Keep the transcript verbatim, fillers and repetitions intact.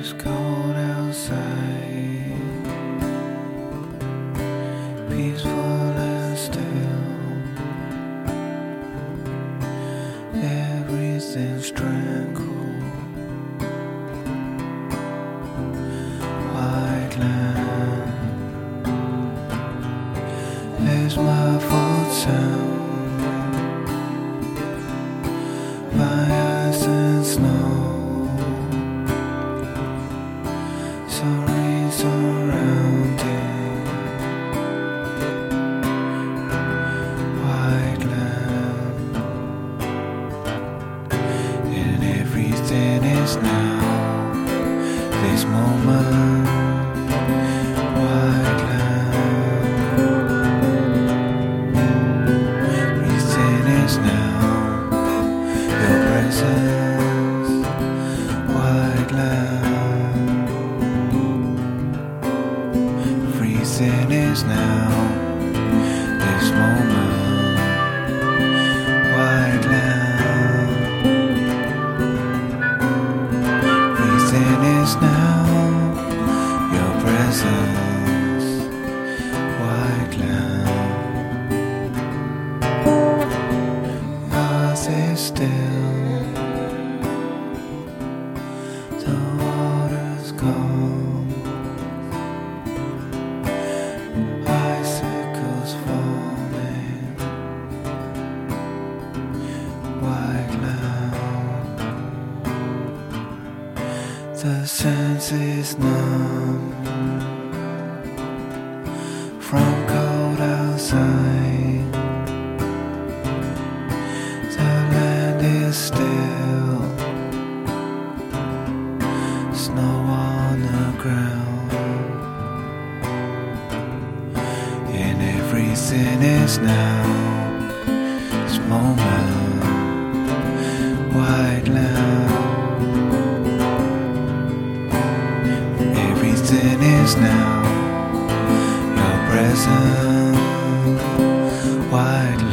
It's cold outside, peaceful and still. Everything's tranquil. White land is my foot sound by ice and snow. Sorry, surrounding white land, and everything is now this moment. White land, everything is now your presence. White land. Everything is now this moment. White land. Everything is now your presence. White land. Earth is still. The water's gone. Icicles forming. White land. The senses numb from cold outside. The land is still. Snow on the ground. And everything is now this moment. White land. Everything is now your presence. White land.